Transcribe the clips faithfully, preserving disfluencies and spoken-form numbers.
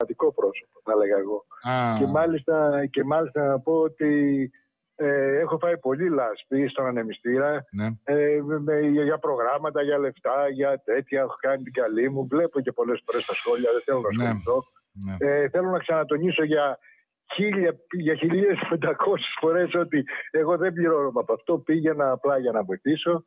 πραγματικό πρόσωπο, θα έλεγα εγώ. Ah. Και, μάλιστα, και μάλιστα να πω ότι ε, έχω φάει πολύ λάσπη στον ανεμιστήρα, ναι. ε, με, για προγράμματα, για λεφτά, για τέτοια. Έχω κάνει την καλή μου. Βλέπω και πολλές φορές στα σχόλια, δεν θέλω να ασχοληθώ. Ναι. Ε, θέλω να ξανατονίσω για, χίλια, για χίλιες πεντακόσιες φορές ότι εγώ δεν πληρώνω από αυτό. Πήγαινα απλά για να βοηθήσω.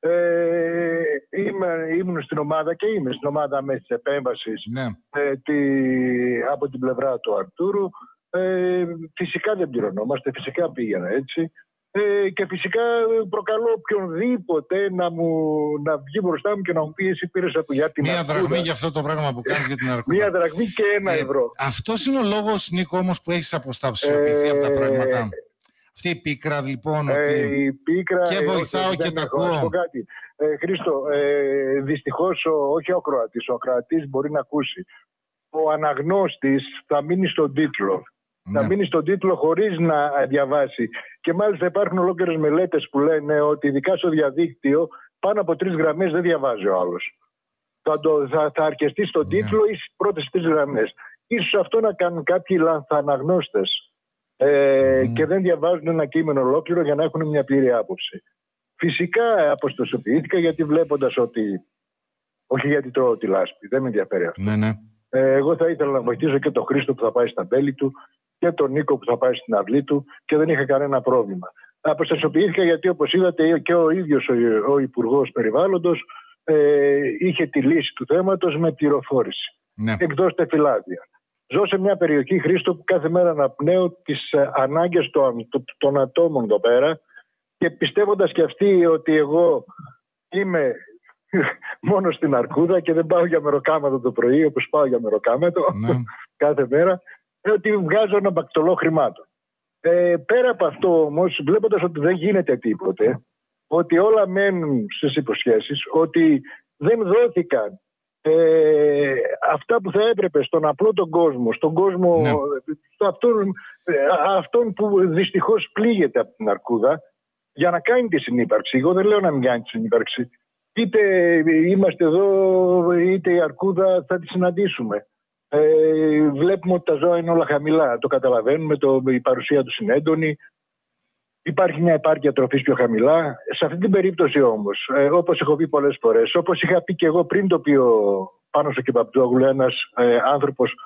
Ε, είμαι, ήμουν στην ομάδα και είμαι στην ομάδα μέσα της επέμβασης ναι. ε, τη, από την πλευρά του Αρτούρου. Ε, φυσικά δεν πληρωνόμαστε, φυσικά πήγαινα έτσι. Ε, και φυσικά προκαλώ οποιονδήποτε να, μου, να βγει μπροστά μου και να μου πει εσύ πήρες από για την Μία Αρκούδα. δραχμή για αυτό το πράγμα που κάνεις για την Αρκούδα. Μία δραχμή και ένα ε, ευρώ. Αυτός είναι ο λόγος, Νίκο, όμως που έχεις αποστασιοποιηθεί ε, αυτά τα πράγματα. Αυτή η πίκρα λοιπόν ε, ότι η πίκρα, και βοηθάω όχι, και τα έχω, ακούω. κάτι. Ε, Χρήστο, ε, δυστυχώς ο, όχι ο ακροατής, ο ακροατής μπορεί να ακούσει. Ο αναγνώστης θα μείνει στον τίτλο. Ναι. Θα μείνει στον τίτλο χωρίς να διαβάσει. Και μάλιστα υπάρχουν ολόκληρες μελέτες που λένε ότι ειδικά στο διαδίκτυο πάνω από τρεις γραμμές δεν διαβάζει ο άλλος. Θα, το, θα, θα αρκεστεί στον Ναι. τίτλο ή στις πρώτες τρεις γραμμές. Ίσως αυτό να κάνουν κάποιοι λανθαναγνώστες ε, mm. και δεν διαβάζουν ένα κείμενο ολόκληρο για να έχουν μια πλήρη άποψη. Φυσικά αποστασιοποιήθηκα γιατί βλέποντας ότι. Όχι γιατί τρώω τη λάσπη, δεν με ενδιαφέρει αυτό. Ναι, ναι. Ε, εγώ θα ήθελα να βοηθήσω και τον Χρήστο που θα πάει στα μπέλη του και τον Νίκο που θα πάει στην αυλή του και δεν είχα κανένα πρόβλημα. Αποστασιοποιήθηκα γιατί όπως είδατε και ο ίδιος ο, ο Υπουργός Περιβάλλοντος ε, είχε τη λύση του θέματος με πληροφόρηση. Ναι. Εκδώστε φυλάδια. Ζω σε μια περιοχή, Χρήστο, που κάθε μέρα αναπνέω τις ε, ανάγκες των, των, των ατόμων εδώ πέρα και πιστεύοντας και αυτοί ότι εγώ είμαι μόνο στην Αρκούδα και δεν πάω για μεροκάματο το πρωί όπως πάω για μεροκάματο ναι. κάθε μέρα, ότι βγάζω ένα μπακτολό χρημάτων. Ε, πέρα από αυτό όμως, βλέποντας ότι δεν γίνεται τίποτε, ότι όλα μένουν στις υποσχέσεις, ότι δεν δόθηκαν ε, αυτά που θα έπρεπε στον απλό τον κόσμο, στον κόσμο ναι. αυτόν, αυτόν που δυστυχώς πλήγεται από την Αρκούδα, για να κάνει τη συνύπαρξη. Εγώ δεν λέω να μην κάνει τη συνύπαρξη. Είτε είμαστε εδώ, είτε η Αρκούδα θα τη συναντήσουμε. Ε, βλέπουμε ότι τα ζώα είναι όλα χαμηλά. Το καταλαβαίνουμε, το, η παρουσία τους είναι έντονη. Υπάρχει μια επάρκεια τροφής πιο χαμηλά. Σε αυτή την περίπτωση όμως, ε, όπως έχω πει πολλές φορές, όπως είχα πει και εγώ πριν το πει ο Πάνος ο Κεμπαπτζόγλου, ένας ε, άνθρωπος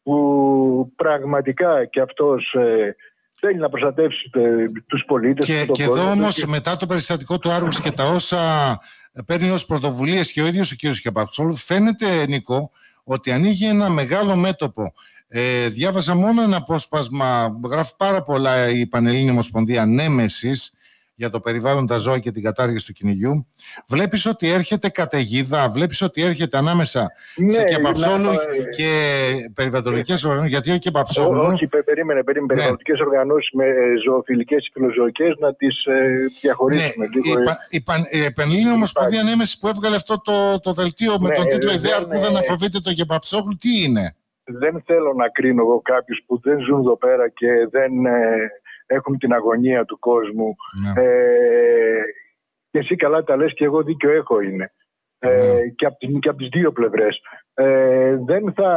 που πραγματικά και αυτός ε, θέλει να προστατεύσει ε, τους πολίτες. Και, τον και κόσμο, εδώ όμως και... μετά το περιστατικό του Άργους και τα όσα παίρνει ως πρωτοβουλίες και ο ίδιος ο κ. Κεμπαπτζόγλου, φαίνεται, Νίκο, ότι ανοίγει ένα μεγάλο μέτωπο. Ε, διάβασα μόνο ένα απόσπασμα, γράφει πάρα πολλά η Πανελλήνια Ομοσπονδία Νέμεσης για το περιβάλλον, τα ζώα και την κατάργηση του κυνηγιού. Βλέπεις ότι έρχεται καταιγίδα, βλέπεις ότι έρχεται ανάμεσα ναι, σε Κεμπαψόλου να... και περιβαλλοντικές ε, οργανώσεις, γιατί ο Κεμπαψόλου... Όχι, περίμενε, περίμενε ναι. περιβαλλοντικές οργανώσεις με ζωοφιλικές και φιλοζωικές να τις ε, διαχωρίσουμε. Ναι, λίγο. Η, η, η Πανελλήνια Ομοσπονδία Νέμεσης που έβγαλε αυτό το, το δελτίο με ναι, τον τίτλο «Η ιδέα Αρκούδα να φοβείται το Κεμπαψόλου», τι είναι? Δεν θέλω να κρίνω εγώ κάποιους που δεν ζουν εδώ πέρα και δεν ε, έχουν την αγωνία του κόσμου. Ναι. Ε, και εσύ καλά τα λες και εγώ δίκιο έχω είναι. Ναι. Ε, και, από, και από τις δύο πλευρές. Ε, δεν θα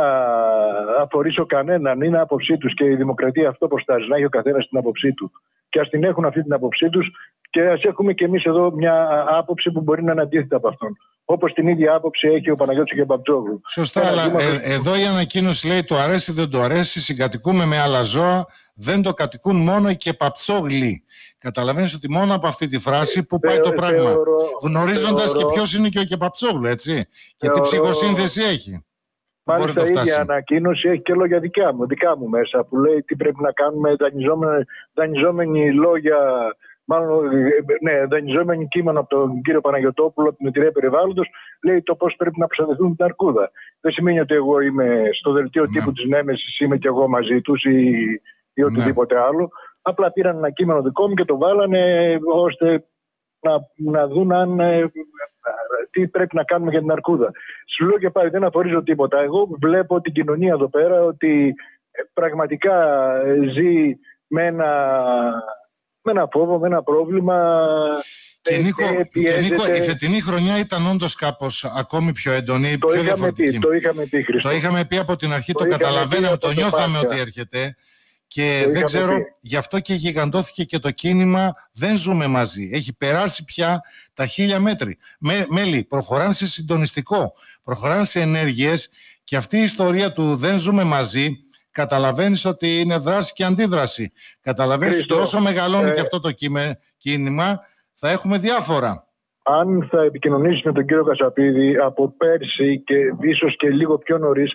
αφορήσω κανέναν, είναι άποψή τους και η δημοκρατία αυτό προστάζει, να έχει ο καθένας την άποψή του. Και ας την έχουν αυτή την άποψή τους και ας έχουμε και εμείς εδώ μια άποψη που μπορεί να είναι αντίθετα από αυτόν. Όπως την ίδια άποψη έχει ο Παναγιώτης Κεμπαπτζόγλου. Σωστά, αλλά ε, εδώ η ανακοίνωση λέει το αρέσει δεν το αρέσει, συγκατοικούμε με άλλα ζώα, δεν το κατοικούν μόνο οι Κεμπαπτζόγλοι. Καταλαβαίνεις ότι μόνο από αυτή τη φράση που πάει το πράγμα. Θεωρώ, Γνωρίζοντας θεωρώ, και ποιος είναι και ο Κεμπαπτζόγλου, έτσι. Και θεωρώ, τι ψυχοσύνθεση έχει. Μάλιστα η ίδια ανακοίνωση έχει και λόγια δικά μου, δικά μου μέσα που λέει τι πρέπει να κάνουμε δανειζόμενοι, δανειζόμενοι λόγια. Μάλλον, ναι, δανειζόμενοι κείμενο από τον κύριο Παναγιωτόπουλο, από την Εταιρεία Περιβάλλοντος, λέει το πώς πρέπει να προστατευτούν την Αρκούδα. Δεν σημαίνει ότι εγώ είμαι στο δελτίο ναι. τύπου της Νέμεσης, είμαι κι εγώ μαζί τους ή, ή οτιδήποτε ναι. άλλο. Απλά πήραν ένα κείμενο δικό μου και το βάλανε ώστε να, να δουν αν, ε, τι πρέπει να κάνουμε για την Αρκούδα. Σου λέω και πάλι, δεν αφορίζω τίποτα. Εγώ βλέπω την κοινωνία εδώ πέρα ότι πραγματικά ζει με ένα. με ένα φόβο, με ένα πρόβλημα Και Νίκο, ε, και Νίκο, η φετινή χρονιά ήταν όντως κάπως ακόμη πιο έντονη, το πιο είχαμε διαφορετική. Πει, το είχαμε πει, Χρήστο. Το είχαμε πει από την αρχή, το, το καταλαβαίναμε, το, το νιώθαμε Πάσχα. ότι έρχεται. Και το δεν ξέρω, πει. γι' αυτό και γιγαντώθηκε και το κίνημα «Δεν ζούμε μαζί». Έχει περάσει πια τα χίλια μέτρη. Με, μέλη, προχωράνε σε συντονιστικό, προχωράνε σε ενέργειες, και αυτή η ιστορία του «Δεν ζούμε μαζί», καταλαβαίνεις ότι είναι δράση και αντίδραση. Καταλαβαίνεις Χρήστο, ότι όσο μεγαλώνει ε... και αυτό το κίνημα, θα έχουμε διάφορα. Αν θα επικοινωνήσεις με τον κύριο Κασαπίδη από πέρσι και ίσως και λίγο πιο νωρίς,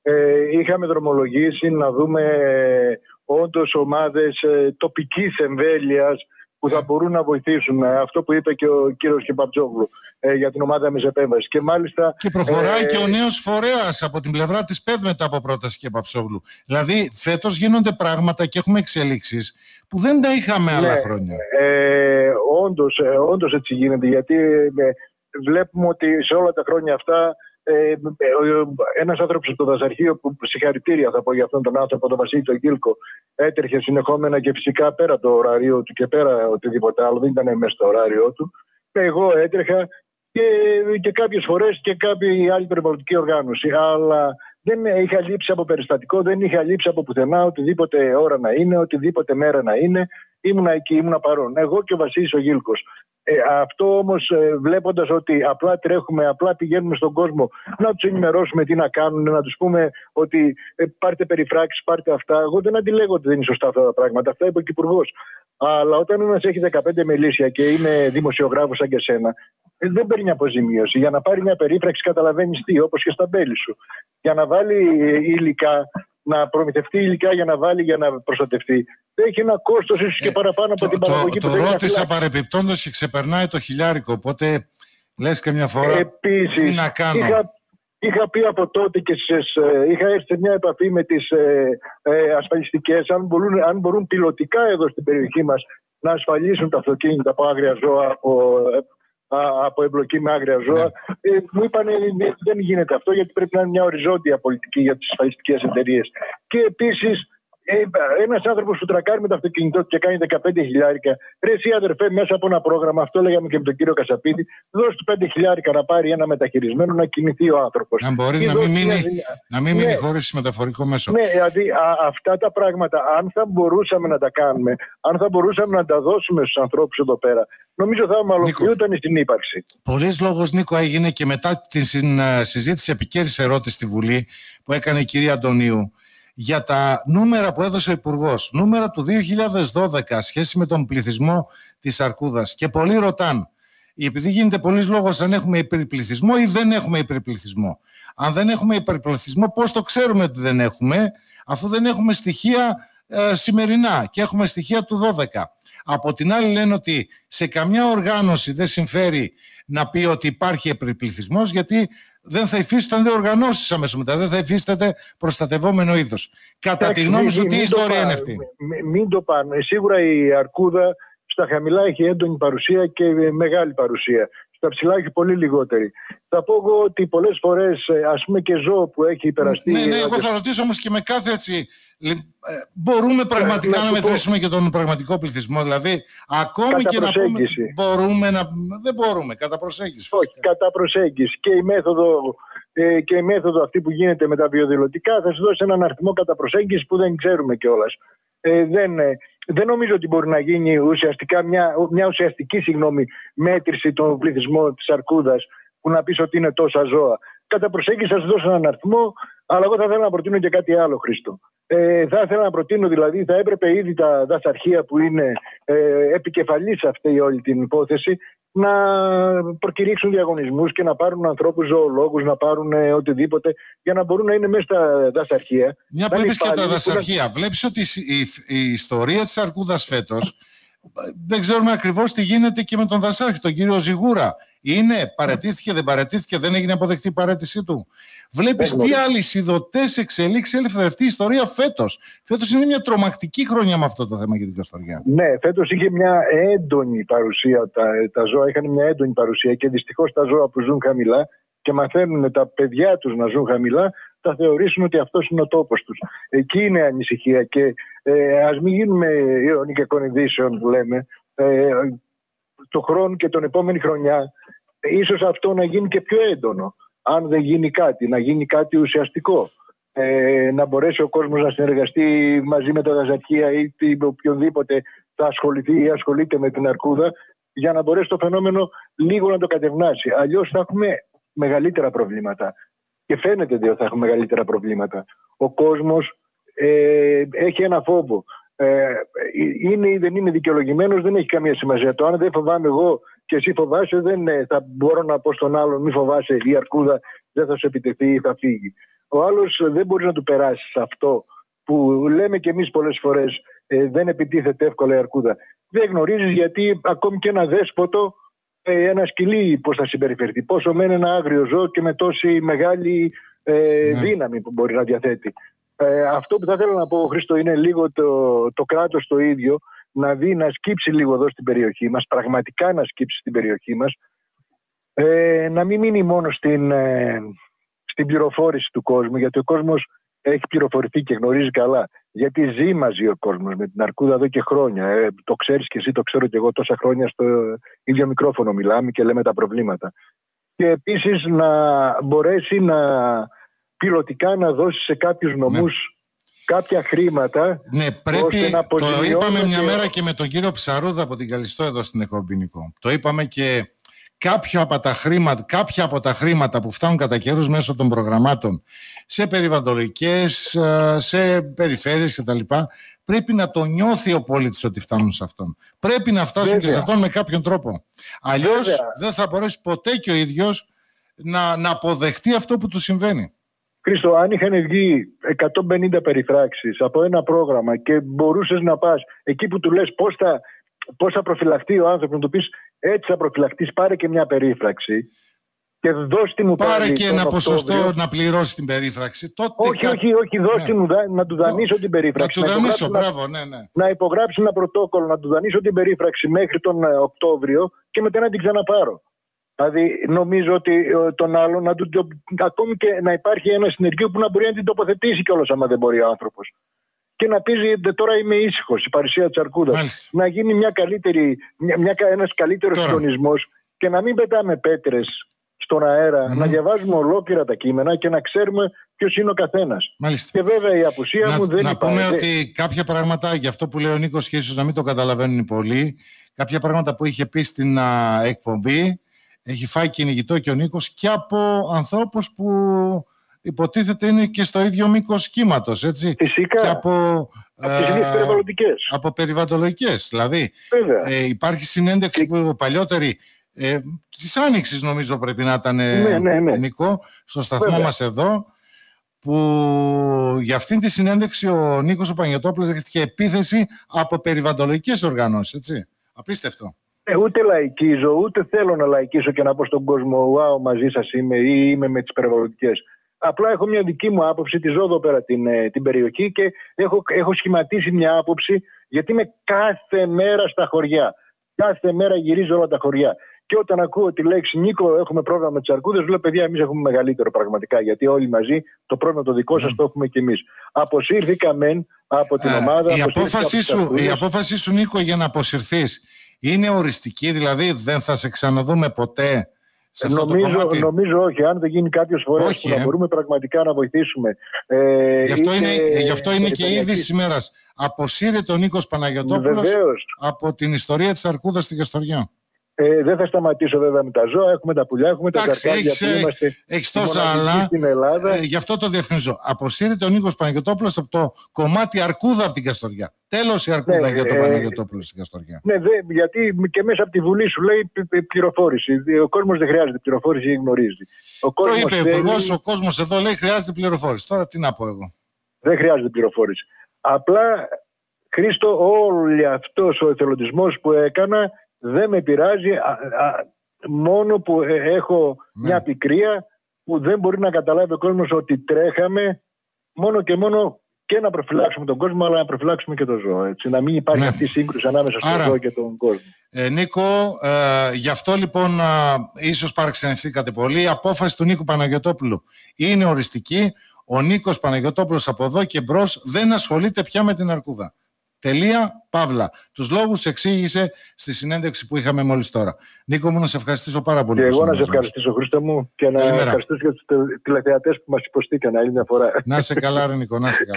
ε, είχαμε δρομολογήσει να δούμε ε, όντως ομάδες ε, τοπικής εμβέλειας που θα μπορούν να βοηθήσουν. Ε, αυτό που είπε και ο κύριος Κεπαπτζόγλου ε, για την ομάδα εμείς επέμβαση. Και, μάλιστα, και προχωράει ε, ε, και ο νέος φορέας από την πλευρά της ΠΕΔ μετά από πρόταση Κεπαπτζόγλου. Δηλαδή φέτος γίνονται πράγματα και έχουμε εξελίξεις που δεν τα είχαμε ναι, άλλα χρόνια. Ε, όντως, ε, όντως έτσι γίνεται, γιατί ε, βλέπουμε ότι σε όλα τα χρόνια αυτά ε, ε, ένας άνθρωπος από το δασαρχείο, που συγχαρητήρια θα πω για αυτόν τον άνθρωπο, τον Βασίλη τον Κίλκο, έτρεχε συνεχόμενα και φυσικά πέρα το ωράριο του και πέρα οτιδήποτε άλλο, δεν ήταν μέσα στο ωράριο του. Εγώ έτρεχα και, και κάποιες φορές και κάποια άλλη περιβαλλοντική οργάνωση, αλλά δεν είχα λείψει από περιστατικό, δεν είχα λείψει από πουθενά, οτιδήποτε ώρα να είναι, οτιδήποτε μέρα να είναι. Ήμουνα εκεί, ήμουνα παρόν. Εγώ και ο Βασίλης ο Γίλκος. Ε, αυτό όμως ε, βλέποντας ότι απλά τρέχουμε, απλά πηγαίνουμε στον κόσμο να τους ενημερώσουμε τι να κάνουν, να τους πούμε ότι ε, πάρτε περιφράξεις, πάρτε αυτά. Εγώ δεν αντιλέγω ότι δεν είναι σωστά αυτά τα πράγματα. Αυτά είπε ο Υπουργός. Αλλά όταν ένας έχει δεκαπέντε μελίσια και είναι δημοσιογράφος σαν και σένα, ε, δεν παίρνει αποζημίωση. Για να πάρει μια περίφραξη, καταλαβαίνεις τι, όπως και στα μπέλη σου. Για να βάλει υλικά, να προμηθευτεί υλικά για να βάλει, για να προστατευτεί, έχει ένα κόστος ίσως και παραπάνω από το, την παραγωγή το, που το ρώτησα παρεπιπτόντως και ξεπερνάει το χιλιάρικο, οπότε λες και μια φορά Επίσης, τι να κάνω. Είχα, είχα πει από τότε και στις, είχα έρθει σε μια επαφή με τις ε, ε, ασφαλιστικές, αν μπορούν, αν μπορούν πιλωτικά εδώ στην περιοχή μας να ασφαλίσουν τα αυτοκίνητα από άγρια ζώα, από, από εμπλοκή με άγρια ζώα. Ναι. Ε, μου είπαν δεν γίνεται αυτό, γιατί πρέπει να είναι μια οριζόντια πολιτική για τις ασφαλιστικές εταιρείες. Και επίσης, Ε, ένας άνθρωπος που τρακάρει με το αυτοκίνητό του και κάνει δεκαπέντε χιλιάρικα, ρε εσύ αδερφέ, μέσα από ένα πρόγραμμα, αυτό λέγαμε και με τον κύριο Κασαπίδη, δώσ' του πέντε χιλιάρικα να πάρει ένα μεταχειρισμένο, να κινηθεί ο άνθρωπος. Να μπορεί να μην, μείνει, να μην μείνει ναι. χωρίς μεταφορικό μέσο. Ναι, δηλαδή α, αυτά τα πράγματα, αν θα μπορούσαμε να τα κάνουμε, αν θα μπορούσαμε να τα δώσουμε στους ανθρώπους εδώ πέρα, νομίζω θα ομαλοποιούταν η συνύπαρξη. Πολλής λόγος, Νίκο, έγινε και μετά τη συζήτηση επικέρης ερώτηση στη Βουλή που έκανε η κυρία Αντωνίου, για τα νούμερα που έδωσε ο Υπουργός, νούμερα του δύο χιλιάδες δώδεκα σχέση με τον πληθυσμό της Αρκούδας. Και πολλοί ρωτάν, επειδή γίνεται πολλής λόγος αν έχουμε υπερπληθυσμό ή δεν έχουμε υπερπληθυσμό. Αν δεν έχουμε υπερπληθυσμό, πώς το ξέρουμε ότι δεν έχουμε, αφού δεν έχουμε στοιχεία ε, σημερινά και έχουμε στοιχεία του δώδεκα. Από την άλλη λένε ότι σε καμιά οργάνωση δεν συμφέρει να πει ότι υπάρχει υπερπληθυσμός, γιατί δεν θα υφίστανται οργανώσεις αμέσως μετά, δεν θα υφίσταται προστατευόμενο είδος. Κατά τη γνώμη σου, τι ιστορία είναι αυτή? Μην, μην το πάνε. Σίγουρα η Αρκούδα στα χαμηλά έχει έντονη παρουσία και μεγάλη παρουσία. Στα ψηλά έχει πολύ λιγότερη. Θα πω εγώ ότι πολλές φορές, ας πούμε, και ζώο που έχει υπεραστεί. Ναι, ναι, εγώ θα ρωτήσω όμως και με κάθε έτσι. Μπορούμε πραγματικά να, να μετρήσουμε και τον πραγματικό πληθυσμό, δηλαδή ακόμη και να πούμε μπορούμε να... δεν μπορούμε, κατά προσέγγιση. Όχι, κατά προσέγγιση. Και η μέθοδο, ε, και η μέθοδο αυτή που γίνεται με τα βιοδηλωτικά θα σου δώσει έναν αριθμό κατά προσέγγιση που δεν ξέρουμε κιόλας. Ε, δεν, ε, δεν νομίζω ότι μπορεί να γίνει ουσιαστικά μια, μια ουσιαστική συγγνώμη, μέτρηση των πληθυσμών της Αρκούδας που να πεις ότι είναι τόσα ζώα. Κατά προσέγγιση θα σου δώσω έναν αριθμό, αλλά εγώ θα ήθελα να προτείνω και κάτι άλλο, Χρήστο. Ε, θα ήθελα να προτείνω, δηλαδή, θα έπρεπε ήδη τα δασαρχεία που είναι ε, επικεφαλής σε αυτή όλη την υπόθεση να προκηρύξουν διαγωνισμούς και να πάρουν ανθρώπους ζωολόγους, να πάρουν ε, οτιδήποτε, για να μπορούν να είναι μέσα στα δασαρχεία. Μια που είπες και τα δασαρχεία, να... βλέπεις ότι η, η, η ιστορία της Αρκούδας φέτος, δεν ξέρουμε ακριβώς τι γίνεται και με τον δασάρχη, τον κύριο Ζιγούρα. Είναι, παραιτήθηκε, δεν παραιτήθηκε, δεν έγινε αποδεκτή η παραίτησή του. Βλέπεις τι αλυσιδωτές εξελίξεις έλειφε αυτή η ιστορία φέτος. Φέτος είναι μια τρομακτική χρονιά με αυτό το θέμα για την Καστοριά. Ναι, φέτος είχε μια έντονη παρουσία. Τα, τα ζώα είχαν μια έντονη παρουσία και δυστυχώς τα ζώα που ζουν χαμηλά και μαθαίνουν τα παιδιά τους να ζουν χαμηλά, θα θεωρήσουν ότι αυτός είναι ο τόπος τους. Εκεί είναι ανησυχία και ε, ας μην γίνουμε ιονικεκών ειδήσεων που λέμε. Ε, το χρόνο και τον επόμενη χρονιά, ίσως αυτό να γίνει και πιο έντονο. Αν δεν γίνει κάτι, να γίνει κάτι ουσιαστικό. Ε, να μπορέσει ο κόσμος να συνεργαστεί μαζί με τα δαζαρχεία ή οποιονδήποτε θα ασχοληθεί ή ασχολείται με την αρκούδα, για να μπορέσει το φαινόμενο λίγο να το κατευνάσει. Αλλιώς θα έχουμε μεγαλύτερα προβλήματα. Και φαίνεται ότι θα έχουμε μεγαλύτερα προβλήματα. Ο κόσμος ε, έχει ένα φόβο. Ε, είναι ή δεν είναι δικαιολογημένος, δεν έχει καμία σημασία. Το αν δεν φοβάμαι εγώ και εσύ φοβάσαι, δεν θα μπορώ να πω στον άλλον μη φοβάσαι, η αρκούδα δεν θα σου επιτεθεί ή θα φύγει. Ο άλλος δεν μπορεί να του περάσει αυτό που λέμε κι εμείς πολλές φορές, ε, δεν επιτίθεται εύκολα η αρκούδα. Δεν γνωρίζεις γιατί ακόμη και ένα δέσποτο, ε, ένα σκυλί πώς θα συμπεριφερθεί. Πόσο μένει ένα άγριο ζώο και με τόση μεγάλη ε, ναι. δύναμη που μπορεί να διαθέτει. Ε, αυτό που θα ήθελα να πω, Χρήστο, είναι λίγο το, το κράτος το ίδιο να δει, να σκύψει λίγο εδώ στην περιοχή μας, πραγματικά να σκύψει στην περιοχή μας, ε, να μην μείνει μόνο στην, ε, στην πληροφόρηση του κόσμου, γιατί ο κόσμος έχει πληροφορηθεί και γνωρίζει καλά. Γιατί ζει μαζί ο κόσμος με την αρκούδα εδώ και χρόνια. Ε, το ξέρεις και εσύ, το ξέρω και εγώ, τόσα χρόνια στο ίδιο μικρόφωνο μιλάμε και λέμε τα προβλήματα. Και επίσης να μπορέσει να πιλωτικά να δώσει σε κάποιους νομούς ναι. κάποια χρήματα. Ναι, πρέπει, να το είπαμε μια και... μέρα και με τον κύριο Ψαρούδα από την Καλιστό εδώ στην εκπομπή, Νικό. Το είπαμε και κάποια από τα χρήματα, κάποια από τα χρήματα που φτάνουν κατά καιρούς μέσω των προγραμμάτων σε περιβαλλοντικές, σε περιφέρειες κτλ. Πρέπει να το νιώθει ο πολίτης ότι φτάνουν σε αυτόν. Πρέπει να φτάσουν Βέβαια. και σε αυτόν με κάποιον τρόπο. Αλλιώς Βέβαια. δεν θα μπορέσει ποτέ και ο ίδιος να, να αποδεχτεί αυτό που του συμβαίνει. Χρήστο, αν είχαν βγει εκατόν πενήντα περιφράξεις από ένα πρόγραμμα και μπορούσες να πας εκεί που του λες πώς θα, πώς θα προφυλαχτεί ο άνθρωπος, να του πεις έτσι θα προφυλαχτείς, πάρε και μια περίφραξη και δώσ' μου πάρε πάλι και ένα ποσοστό Οκτώβριο, να πληρώσει την περίφραξη. Τότε όχι, κα... όχι, όχι, δώσ' μου να του δανείσω Δώ... την περίφραξη. Να του δανείσω, να... μπράβο, ναι, ναι. Να υπογράψει ένα πρωτόκολλο, να του δανείσω την περίφραξη μέχρι τον Οκτώβριο και μετά να την ξαναπάρω. Δηλαδή, νομίζω ότι τον άλλον, να του, το, ακόμη και να υπάρχει ένα συνεργείο που να μπορεί να την τοποθετήσει κιόλας, άμα δεν μπορεί ο άνθρωπος. Και να πει: τώρα είμαι ήσυχος, η παρουσία της αρκούδας. Μάλιστα. Να γίνει μια καλύτερη, μια, μια, ένας καλύτερος συντονισμός και να μην πετάμε πέτρες στον αέρα, mm-hmm. να διαβάζουμε ολόκληρα τα κείμενα και να ξέρουμε ποιος είναι ο καθένας. Μάλιστα. Και βέβαια η απουσία να, μου δεν να υπάρχει. Να πούμε ότι κάποια πράγματα, για αυτό που λέει ο Νίκος και ίσως να μην το καταλαβαίνουν οι πολλοί, κάποια πράγματα που είχε πει στην α, εκπομπή. Έχει φάει κυνηγητό και ο Νίκος και από ανθρώπους που υποτίθεται είναι και στο ίδιο μήκος κύματος, έτσι. Φυσικά. Και από, από τις ίδιες περιβαλλοντικές. Από περιβαλλοντικές. Δηλαδή, ε, υπάρχει συνέντευξη και... που παλιότερη, ε, της Άνοιξης νομίζω πρέπει να ήταν, ναι, ναι, ναι. Νικό, στο σταθμό Βέβαια. μας εδώ, που για αυτήν τη συνέντευξη ο Νίκος ο Παναγιωτόπουλος δέχτηκε επίθεση από περιβαλλοντικές οργανώσεις, έτσι. Απίστευτο. Ε, ούτε λαϊκίζω, ούτε θέλω να λαϊκίσω και να πω στον κόσμο «Wow, μαζί σας είμαι» ή «Είμαι με τις περιβαλλοντικές». Απλά έχω μια δική μου άποψη, τη ζω εδώ πέρα την, την περιοχή και έχω, έχω σχηματίσει μια άποψη, γιατί είμαι κάθε μέρα στα χωριά. Κάθε μέρα γυρίζω όλα τα χωριά. Και όταν ακούω τη λέξη «Νίκο, έχουμε πρόβλημα με τις αρκούδες», λέω «Παιδιά, εμείς έχουμε μεγαλύτερο πραγματικά». Γιατί όλοι μαζί το πρόβλημα το δικό σας mm. το έχουμε κι εμείς. Αποσύρθηκα μεν από την ομάδα. Η απόφαση, σου, η απόφαση σου, Νίκο, για να αποσυρθείς είναι οριστική, δηλαδή δεν θα σε ξαναδούμε ποτέ σε αυτό νομίζω, το κομμάτι? Νομίζω όχι, αν δεν γίνει κάποιες φορές όχι, που ε. να μπορούμε πραγματικά να βοηθήσουμε. Ε, γι' αυτό είναι, γι αυτό είναι και ήδη σήμερα. Αποσύρεται ο Νίκος Παναγιωτόπουλος από την ιστορία της αρκούδας στη Γαστοριά. Ε, δεν θα σταματήσω βέβαια με τα ζώα, έχουμε τα πουλιά, έχουμε τα καρκάδια που είμαστε έχεις τόσα άλλα, στην Ελλάδα. Ε, γι' αυτό το διευκρινίζω. Αποσύρεται ο Νίκος Παναγιωτόπουλος από το κομμάτι αρκούδα από την Καστοριά. Τέλος η αρκούδα ναι, για τον ε, Παναγιωτόπουλο στην Καστοριά. Ναι, δε, γιατί και μέσα από τη Βουλή σου λέει πληροφόρηση. Ο κόσμος δεν χρειάζεται πληροφόρηση ή γνωρίζει. Ο το είπε ο Υπουργός, ο κόσμος εδώ λέει χρειάζεται πληροφόρηση. Τώρα τι να πω εγώ. Δεν χρειάζεται πληροφόρηση. Απλά, Χρήστο, όλο αυτός ο εθελοντισμός που έκανα δεν με πειράζει, α, α, μόνο που έχω ναι. μια πικρία που δεν μπορεί να καταλάβει ο κόσμος ότι τρέχαμε μόνο και μόνο και να προφυλάξουμε τον κόσμο, αλλά να προφυλάξουμε και το ζώο. Έτσι, να μην υπάρχει ναι. αυτή η σύγκρουση ανάμεσα στο Άρα, ζώο και τον κόσμο. Ε, Νίκο, ε, γι' αυτό λοιπόν ε, ίσως παραξενευθήκατε πολύ. Η απόφαση του Νίκου Παναγιωτόπουλου είναι οριστική. Ο Νίκος Παναγιωτόπουλος από εδώ και μπρος δεν ασχολείται πια με την αρκούδα. Τελεία, παύλα. Τους λόγους εξήγησε στη συνέντευξη που είχαμε μόλις τώρα. Νίκο μου, να σε ευχαριστήσω πάρα πολύ. Και εγώ να σε ευχαριστήσω, Χρήστο μου, και να Καλημέρα. ευχαριστήσω και τους τηλεθεατές που μας υποστήκαν άλλη μια φορά. Να σε καλά, ρε Νίκο, να σε καλά.